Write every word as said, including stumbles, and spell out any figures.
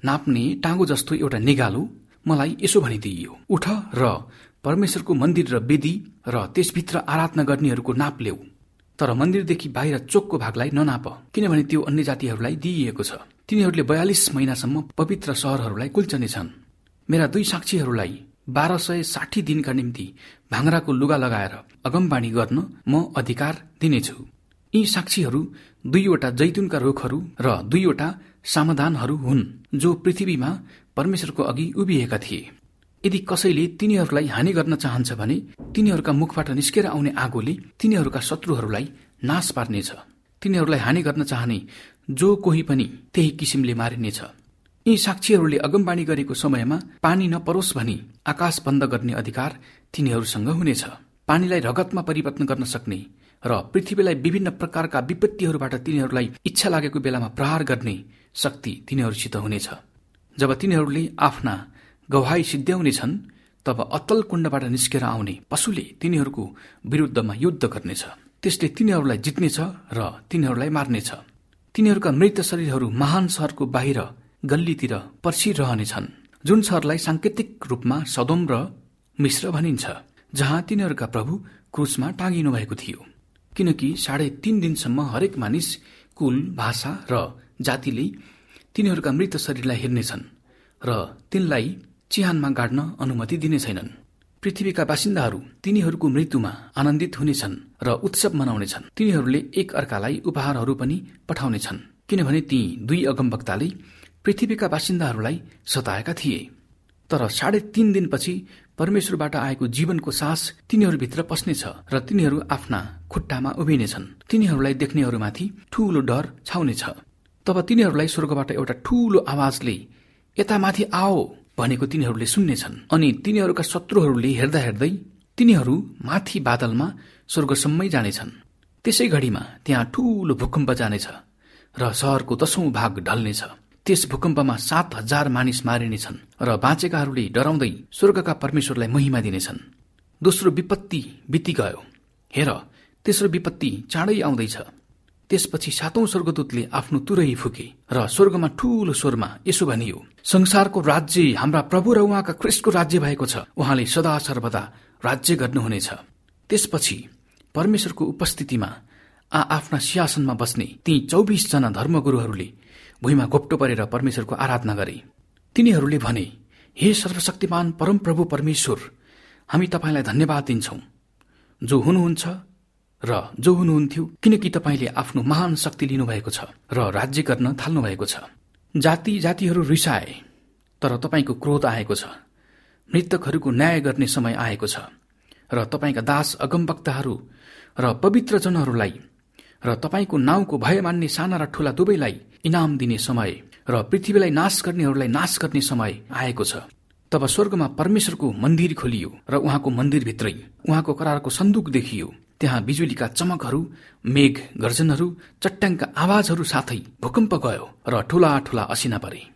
नाप्ने टाँगो जस्तो एउटा निगालो मलाई यसो भनिदिइयो, उठ र परमेश्वरको मन्दिर र वेदी र त्यसभित्र आराधना गर्नेहरूको नाप ल्याऊ, तर मन्दिरदेखि बाहिर चोकको भागलाई ननाप, किनभने त्यो अन्य जातिहरूलाई दिइएको छ। तिनीहरूले बयालिस महिनासम्म पवित्र सहरहरूलाई कुल्चनेछन्। मेरा दुई साक्षीहरूलाई बाह्र सय साठी दिनका निम्ति भाङ्राको लुगा लगाएर अगमबाणी गर्न म अधिकार दिनेछु। यी साक्षीहरू दुईवटा जैतुनका रुखहरू र दुईवटा समाधानहरू हुन्, जो पृथ्वीमा परमेश्वरको अघि उभिएका थिए। यदि कसैले तिनीहरूलाई हानि गर्न चाहन्छ भने तिनीहरूका मुखबाट निस्केर आउने आगोले तिनीहरूका शत्रुहरूलाई नाश पार्नेछ। तिनीहरूलाई हानि गर्न चाहने जो कोही पनि त्यही किसिमले मारिनेछ। यी साक्षीहरूले अगमबाणी गरेको समयमा पानी नपरोस् भनी आकाश बन्द गर्ने अधिकार तिनीहरूसँग हुनेछ। पानीलाई रगतमा परिवर्तन गर्न सक्ने र पृथ्वीलाई विभिन्न प्रकारका विपत्तिहरूबाट तिनीहरूलाई इच्छा लागेको बेलामा प्रहार गर्ने शक्ति तिनीहरूसित हुनेछ। जब तिनीहरूले आफ्ना गवाही सिद्ध्याउनेछन् तब अतल कुण्डबाट निस्केर आउने पशुले तिनीहरूको विरुद्धमा युद्ध गर्नेछ। त्यसले तिनीहरूलाई जित्नेछ र तिनीहरूलाई मार्नेछ। तिनीहरूका मृत शरीरहरू महान सहरको बाहिर गल्लीतिर पर्सिरहनेछन्, जुन सहरलाई सांकेतिक रूपमा सदोम र मिश्र भनिन्छ, जहाँ तिनीहरूका प्रभु क्रुसमा टाँगिनु भएको थियो। किनकि साढे तीन दिनसम्म हरेक मानिस, कुल, भाषा र जातिले तिनीहरूका मृत शरीरलाई हेर्नेछन् र तिनलाई चिहानमा गाड्न अनुमति दिने छैनन्। पृथ्वीका बासिन्दाहरू तिनीहरूको मृत्युमा आनन्दित हुनेछन् र उत्सव मनाउनेछन्। तिनीहरूले एक अर्कालाई उपहारहरू पनि पठाउनेछन्, किनभने ती दुई अगमवक्ताले पृथ्वीका बासिन्दाहरूलाई सताएका थिए। तर साढे तीन दिनपछि परमेश्वरबाट आएको जीवनको सास तिनीहरूभित्र पस्नेछ र तिनीहरू आफ्ना खुट्टामा उभिनेछन्। तिनीहरूलाई देख्नेहरूमाथि ठूलो डर छाउनेछ। तब तिनीहरूलाई स्वर्गबाट एउटा ठूलो आवाजले यता माथि आओ भनेको तिनीहरूले सुन्नेछन्। अनि तिनीहरूका शत्रुहरूले हेर्दा हेर्दै तिनीहरू माथि बादलमा स्वर्गसम्मै जानेछन्। त्यसै घडीमा त्यहाँ ठूलो भूकम्प जानेछ र सहरको दशौं भाग ढल्नेछ। त्यस भूकम्पमा सात हजार मानिस मारिनेछन् र बाँचेकाहरूले डराउँदै स्वर्गका परमेश्वरलाई महिमा दिनेछन्। दोस्रो विपत्ति बिति गयो। हेर, तेस्रो विपत्ति चाँडै आउँदैछ। त्यसपछि सातौं स्वर्गदूतले आफ्नो तुरही फुके र स्वर्गमा ठूलो स्वरमा यसो भनियो, संसारको राज्य हाम्रा प्रभु र उहाँका ख्रीष्टको राज्य भएको छ। उहाँले सदा सर्वदा राज्य गर्नुहुनेछ। त्यसपछि परमेश्वरको उपस्थितिमा आ आफ्ना सिंहासनमा बस्ने ती चौबिस जना धर्मगुरूहरूले भुइँमा घोप्टो परेर परमेश्वरको आराधना गरे। तिनीहरूले भने, हे सर्वशक्तिमान परमप्रभु परमेश्वर, हामी तपाईँलाई धन्यवाद दिन्छौं, जो हुनुहुन्छ र जो हुनुहुन्थ्यो, किनकि तपाईँले आफ्नो महान शक्ति लिनुभएको छ र राज्य गर्न थाल्नु भएको छ। जाति जातिहरू रिसाए, तर तपाईँको क्रोध आएको छ। मृतकहरूको न्याय गर्ने समय आएको छ र तपाईँका दास अगमवक्ताहरू र पवित्र जनहरूलाई र तपाईँको नाउँको भय मान्ने साना र ठूला दुवैलाई इनाम दिने समय र पृथ्वीलाई नाश गर्नेहरूलाई नाश गर्ने समय आएको छ। तब स्वर्गमा परमेश्वरको मन्दिर खोलियो र उहाँको मन्दिरभित्रै उहाँको करारको सन्दुक देखियो। त्यहाँ बिजुलीका चमकहरू, मेघ गर्जनहरू, चट्याङका आवाजहरू साथै भूकम्प गयो र ठूला ठूला असिना परे।